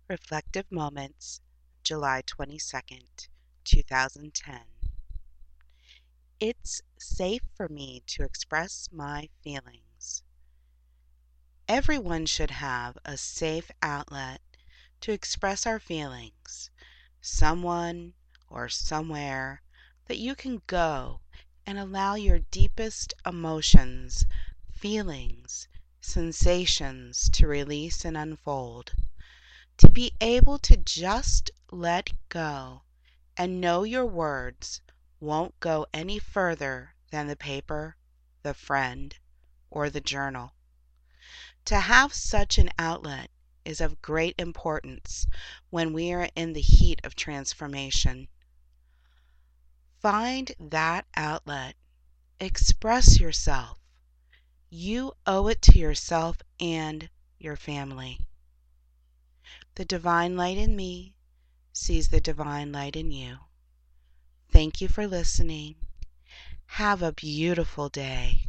Reflective Moments, July 22nd, 2010. It's safe for me to express my feelings. Everyone should have a safe outlet to express our feelings. Someone or somewhere that you can go and allow your deepest emotions, feelings, sensations to release and unfold. To be able to just let go and know your words won't go any further than the paper, the friend, or the journal. To have such an outlet is of great importance when we are in the heat of transformation. Find that outlet. Express yourself. You owe it to yourself and your family. The divine light in me sees the divine light in you. Thank you for listening. Have a beautiful day.